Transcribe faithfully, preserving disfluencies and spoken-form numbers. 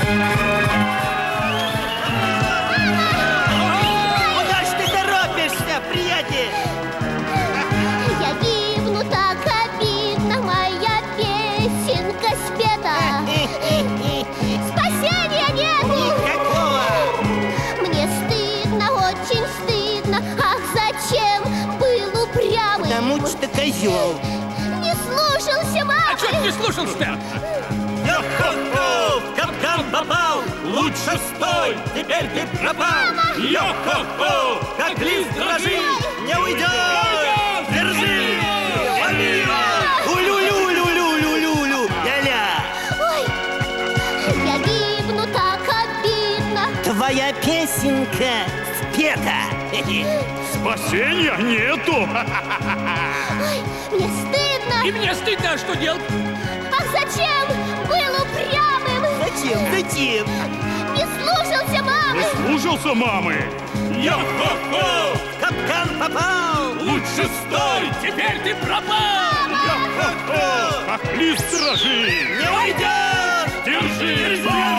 Куда ж ты торопишься, приятель? Я гибну, так обидно, моя песенка спета. Спасения нету! Какого? Мне стыдно, очень стыдно. Ах, зачем был упрямый? Потому что козел. Не слушался мамы. А что ты не слушался-то? Йо-хо-хо! В капкан попал! Лучше стой! Теперь ты пропал! Йо-хо-хо! Как лист дрожи! Не уйдешь! Держи! Лови его! Улю-лю-лю-лю-лю-лю-лю! Ля-ля! Ой, я гибну, так обидно. Твоя песенка спета! Спасения нету. Ой, мне стыдно. И мне стыдно, а что делать? Ах, зачем был упрямым? Зачем? Зачем? Не слушался мамы. Слушался мамы. Йо-хо-хо! В капкан попал! Лучше стой, теперь ты пропал. Йо-хо-хо! Как лист дрожи. Не уйдешь! Держи!